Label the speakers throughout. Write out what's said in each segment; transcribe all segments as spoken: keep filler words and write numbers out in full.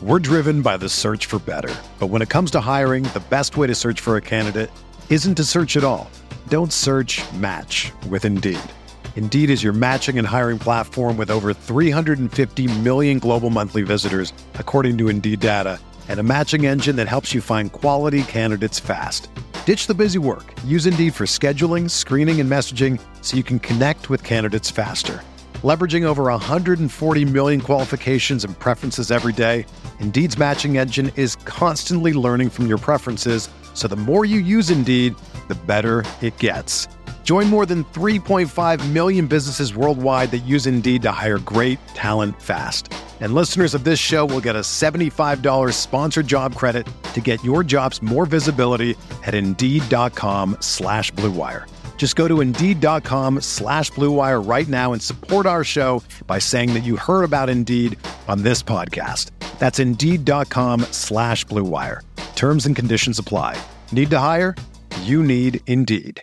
Speaker 1: We're driven by the search for better. But when it comes to hiring, the best way to search for a candidate isn't to search at all. Don't search, match with Indeed. Indeed is your matching and hiring platform with over three hundred fifty million global monthly visitors, according to Indeed data, and a matching engine that helps you find quality candidates fast. Ditch the busy work. Use Indeed for scheduling, screening, and messaging so you can connect with candidates faster. Leveraging over one hundred forty million qualifications and preferences every day, Indeed's matching engine is constantly learning from your preferences, so the more you use Indeed, the better it gets. Join more than three point five million businesses worldwide that use Indeed to hire great talent fast. And listeners of this show will get a seventy-five dollars sponsored job credit to get your jobs more visibility at Indeed.com slash Blue Wire. Just go to Indeed.com slash Blue Wire right now and support our show by saying that you heard about Indeed on this podcast. That's Indeed.com slash Blue Wire. Terms and conditions apply. Need to hire? You need Indeed.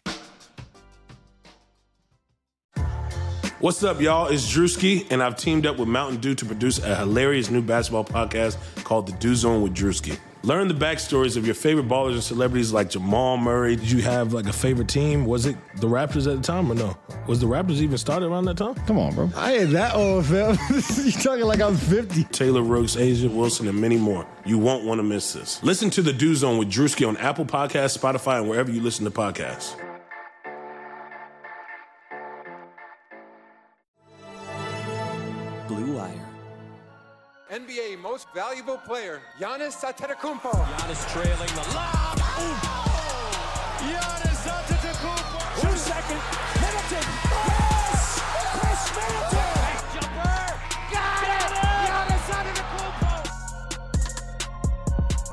Speaker 2: What's up, y'all? It's Drewski, and I've teamed up with Mountain Dew to produce a hilarious new basketball podcast called The Dew Zone with Drewski. Learn the backstories of your favorite ballers and celebrities like Jamal Murray.
Speaker 3: Did you have like a favorite team? Was it the Raptors at the time or no? Was the Raptors even started around that time?
Speaker 4: Come on, bro. I ain't that old, fam. You talking like I'm fifty.
Speaker 2: Taylor Rooks, Asia Wilson, and many more. You won't want to miss this. Listen to The Dew Zone with Drewski on Apple Podcasts, Spotify, and wherever you listen to podcasts.
Speaker 5: Blue Wire.
Speaker 6: N B A Most Valuable Player, Giannis Antetokounmpo.
Speaker 5: Giannis trailing the lob.
Speaker 6: Oh. Giannis Antetokounmpo.
Speaker 5: Two second. Middleton. Yes! Chris Middleton. Nice jumper. Got it. Giannis Antetokounmpo.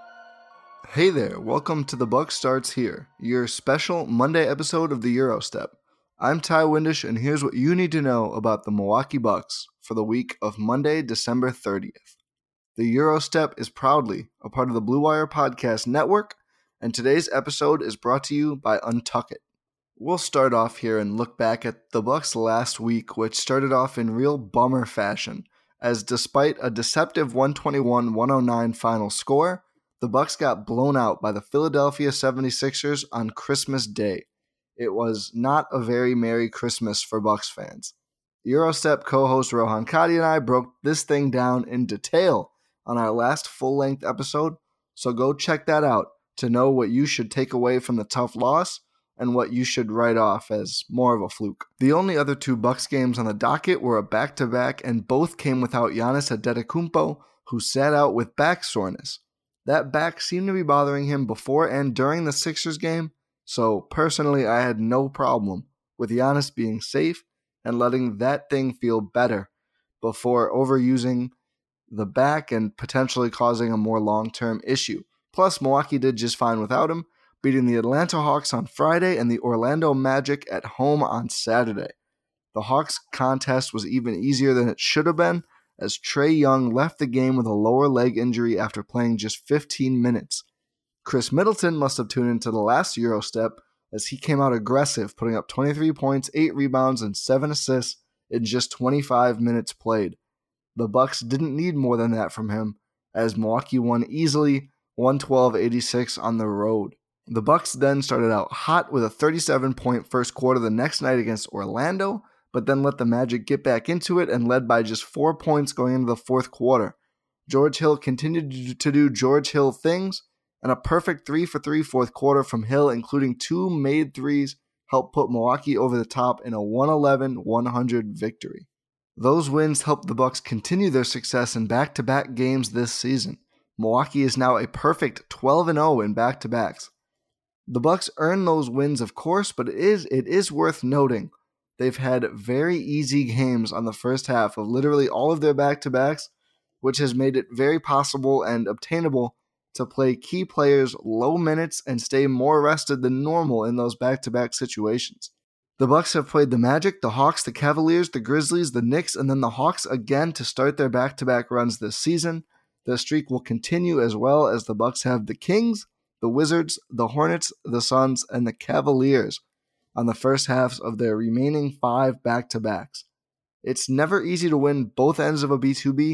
Speaker 7: Hey there, welcome to The Buck Starts Here, your special Monday episode of the Eurostep. I'm Ty Windish, and here's what you need to know about the Milwaukee Bucks for the week of Monday, December thirtieth. The Eurostep is proudly a part of the Blue Wire Podcast Network, and today's episode is brought to you by Untuck It. We'll start off here and look back at the Bucks last week, which started off in real bummer fashion, as despite a deceptive one twenty-one one oh nine final score, the Bucks got blown out by the Philadelphia seventy-sixers on Christmas Day. It was not a very Merry Christmas for Bucks fans. Eurostep co-host Rohan Kadi and I broke this thing down in detail on our last full-length episode, so go check that out to know what you should take away from the tough loss and what you should write off as more of a fluke. The only other two Bucks games on the docket were a back-to-back, and both came without Giannis Antetokounmpo, who sat out with back soreness. That back seemed to be bothering him before and during the Sixers game, so personally, I had no problem with Giannis being safe and letting that thing feel better before overusing the back and potentially causing a more long-term issue. Plus, Milwaukee did just fine without him, beating the Atlanta Hawks on Friday and the Orlando Magic at home on Saturday. The Hawks contest was even easier than it should have been, as Trae Young left the game with a lower leg injury after playing just fifteen minutes. Chris Middleton must have tuned into the last Eurostep, as he came out aggressive, putting up twenty-three points, eight rebounds, and seven assists in just twenty-five minutes played. The Bucks didn't need more than that from him, as Milwaukee won easily one twelve eighty-six on the road. The Bucks then started out hot with a thirty-seven point first quarter the next night against Orlando, but then let the Magic get back into it and led by just four points going into the fourth quarter. George Hill continued to do George Hill things, and a perfect three for three fourth quarter from Hill, including two made threes, helped put Milwaukee over the top in a one eleven one hundred victory. Those wins helped the Bucks continue their success in back-to-back games this season. Milwaukee is now a perfect twelve and oh in back-to-backs. The Bucks earned those wins, of course, but it is it is worth noting they've had very easy games on the first half of literally all of their back-to-backs, which has made it very possible and obtainable to play key players low minutes and stay more rested than normal in those back-to-back situations. The Bucks have played the Magic, the Hawks, the Cavaliers, the Grizzlies, the Knicks, and then the Hawks again to start their back-to-back runs this season. The streak will continue, as well as the Bucks have the Kings, the Wizards, the Hornets, the Suns, and the Cavaliers on the first halves of their remaining five back-to-backs. It's never easy to win both ends of a B two B,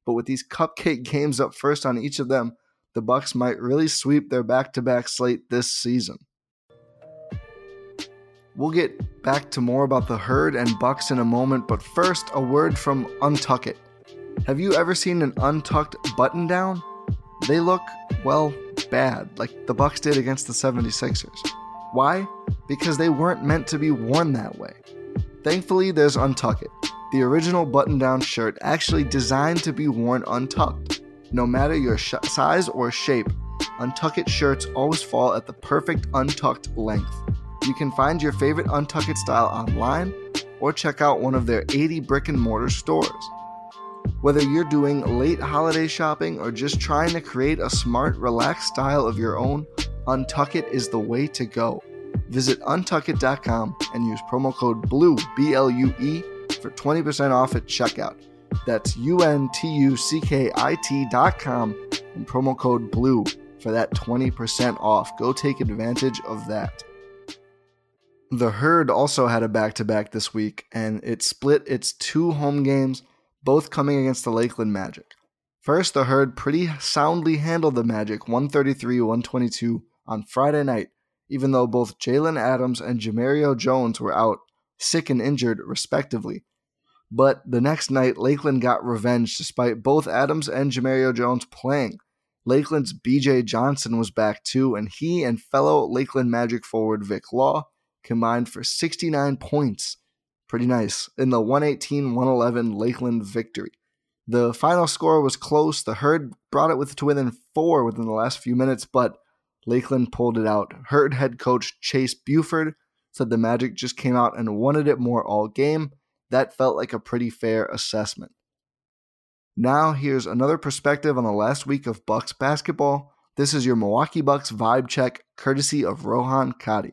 Speaker 7: but with these cupcake games up first on each of them, the Bucks might really sweep their back-to-back slate this season. We'll get back to more about the Herd and Bucks in a moment, but first, a word from Untuck It. Have you ever seen an untucked button-down? They look, well, bad, like the Bucks did against the seventy-sixers. Why? Because they weren't meant to be worn that way. Thankfully, there's Untuck It, the original button-down shirt actually designed to be worn untucked. No matter your sh- size or shape, Untuck It shirts always fall at the perfect untucked length. You can find your favorite Untuck It style online or check out one of their eighty brick and mortar stores. Whether you're doing late holiday shopping or just trying to create a smart, relaxed style of your own, Untuck It is the way to go. Visit untuck it dot com and use promo code BLUE, B L U E, for twenty percent off at checkout. That's U N T U C K I T dot com and promo code BLUE for that twenty percent off. Go take advantage of that. The Herd also had a back-to-back this week, and it split its two home games, both coming against the Lakeland Magic. First, the Herd pretty soundly handled the Magic one thirty-three to one twenty-two on Friday night, even though both Jalen Adams and Jamario Jones were out, sick and injured, respectively. But the next night, Lakeland got revenge despite both Adams and Jamario Jones playing. Lakeland's B J Johnson was back too, and he and fellow Lakeland Magic forward Vic Law combined for sixty-nine points. Pretty nice. In the one eighteen to one eleven Lakeland victory. The final score was close. The Herd brought it with to within four within the last few minutes, but Lakeland pulled it out. Herd head coach Chase Buford said the Magic just came out and wanted it more all game. That felt like a pretty fair assessment. Now here's another perspective on the last week of Bucks basketball. This is your Milwaukee Bucks vibe check, courtesy of Rohan Kadi.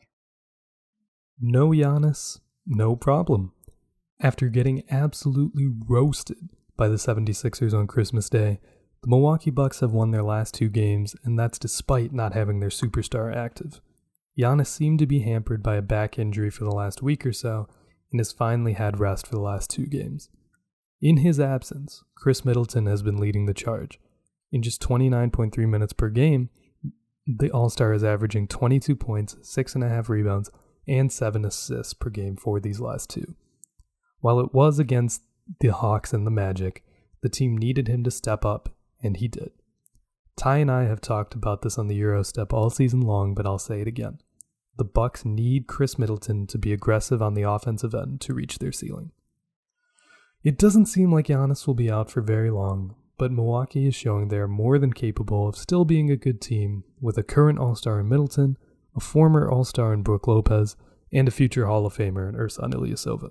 Speaker 8: No Giannis, no problem. After getting absolutely roasted by the seventy-sixers on Christmas Day, the Milwaukee Bucks have won their last two games, and that's despite not having their superstar active. Giannis seemed to be hampered by a back injury for the last week or so, and has finally had rest for the last two games. In his absence, Chris Middleton has been leading the charge. In just twenty-nine point three minutes per game, the All-Star is averaging twenty-two points, six point five rebounds, and seven assists per game for these last two. While it was against the Hawks and the Magic, the team needed him to step up, and he did. Ty and I have talked about this on the Eurostep all season long, but I'll say it again. The Bucks need Chris Middleton to be aggressive on the offensive end to reach their ceiling. It doesn't seem like Giannis will be out for very long, but Milwaukee is showing they are more than capable of still being a good team with a current All-Star in Middleton, a former All-Star in Brook Lopez, and a future Hall of Famer in Ersan Ilyasova.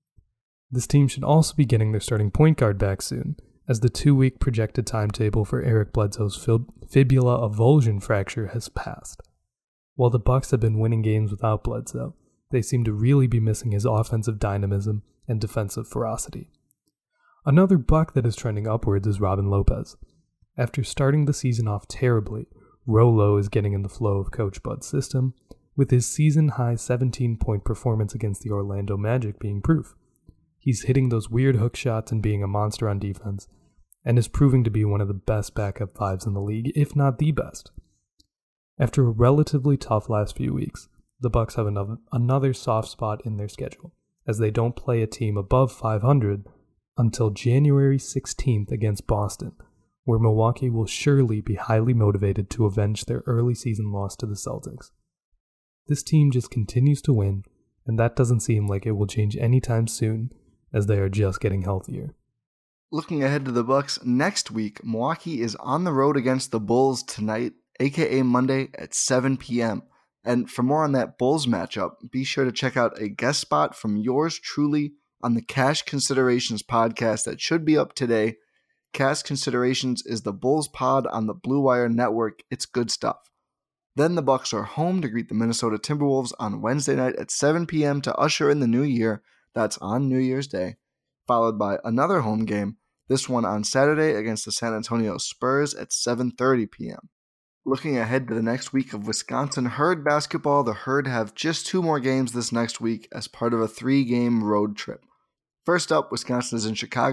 Speaker 8: This team should also be getting their starting point guard back soon, as the two-week projected timetable for Eric Bledsoe's fib- fibula avulsion fracture has passed. While the Bucks have been winning games without Bledsoe, they seem to really be missing his offensive dynamism and defensive ferocity. Another Buck that is trending upwards is Robin Lopez. After starting the season off terribly, Rolo is getting in the flow of Coach Bud's system, with his season-high seventeen-point performance against the Orlando Magic being proof. He's hitting those weird hook shots and being a monster on defense, and is proving to be one of the best backup fives in the league, if not the best. After a relatively tough last few weeks, the Bucks have another, another soft spot in their schedule, as they don't play a team above five hundred until January sixteenth against Boston, where Milwaukee will surely be highly motivated to avenge their early season loss to the Celtics. This team just continues to win, and that doesn't seem like it will change anytime soon, as they are just getting healthier.
Speaker 7: Looking ahead to the Bucks next week, Milwaukee is on the road against the Bulls tonight, aka Monday at seven p.m. And for more on that Bulls matchup, be sure to check out a guest spot from yours truly on the Cash Considerations podcast that should be up today. Cash Considerations is the Bulls pod on the Blue Wire Network. It's good stuff. Then the Bucks are home to greet the Minnesota Timberwolves on Wednesday night at seven p.m. to usher in the new year. That's on New Year's Day, followed by another home game, this one on Saturday against the San Antonio Spurs at seven thirty p.m. Looking ahead to the next week of Wisconsin Herd basketball, the Herd have just two more games this next week as part of a three-game road trip. First up, Wisconsin is in Chicago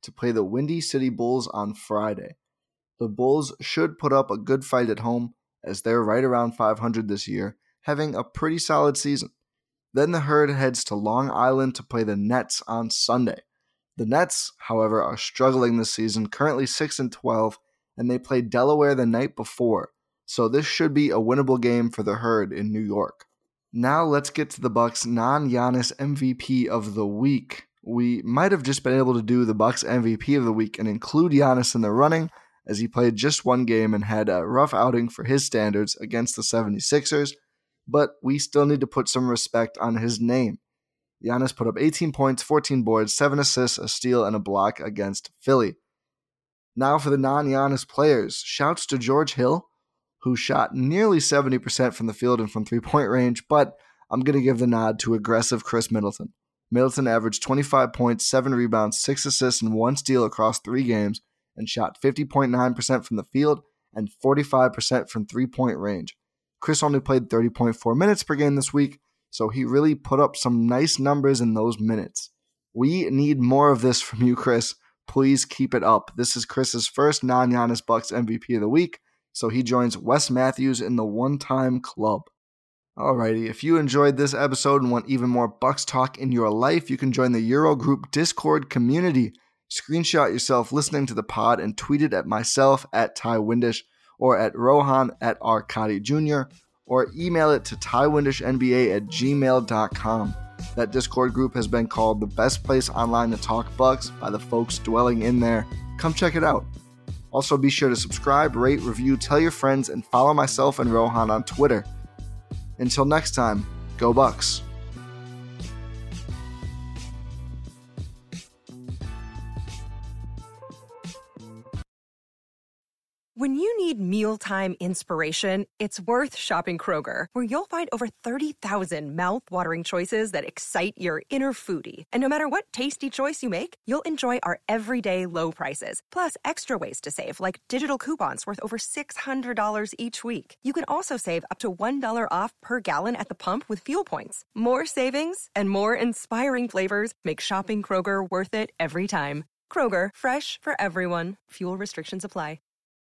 Speaker 7: to play the Windy City Bulls on Friday. The Bulls should put up a good fight at home, as they're right around five hundred this year, having a pretty solid season. Then the Herd heads to Long Island to play the Nets on Sunday. The Nets, however, are struggling this season, currently six and twelve, and they played Delaware the night before, so this should be a winnable game for the Herd in New York. Now let's get to the Bucks non-Giannis M V P of the week. We might have just been able to do the Bucks M V P of the week and include Giannis in the running, as he played just one game and had a rough outing for his standards against the seventy-sixers, but we still need to put some respect on his name. Giannis put up eighteen points, fourteen boards, seven assists, a steal, and a block against Philly. Now for the non-Giannis players, shouts to George Hill, who shot nearly seventy percent from the field and from three-point range, but I'm going to give the nod to aggressive Chris Middleton. Middleton averaged twenty-five points, seven rebounds, six assists, and one steal across three games, and shot fifty point nine percent from the field and forty-five percent from three-point range. Chris only played thirty point four minutes per game this week, so he really put up some nice numbers in those minutes. We need more of this from you, Chris. Please keep it up. This is Chris's first non-Giannis Bucks M V P of the week, so he joins Wes Matthews in the one-time club. Alrighty, if you enjoyed this episode and want even more Bucks talk in your life, you can join the Eurogroup Discord community. Screenshot yourself listening to the pod and tweet it at myself at Ty Windish or at Rohan at Arcadi Junior or email it to tywindishnba at gmail dot com. That Discord group has been called the best place online to talk Bucks by the folks dwelling in there. Come check it out. Also be sure to subscribe, rate, review, tell your friends, and follow myself and Rohan on Twitter. Until next time, go Bucks.
Speaker 9: When you need mealtime inspiration, it's worth shopping Kroger, where you'll find over thirty thousand mouth-watering choices that excite your inner foodie. And no matter what tasty choice you make, you'll enjoy our everyday low prices, plus extra ways to save, like digital coupons worth over six hundred dollars each week. You can also save up to one dollar off per gallon at the pump with fuel points. More savings and more inspiring flavors make shopping Kroger worth it every time. Kroger, fresh for everyone. Fuel restrictions apply.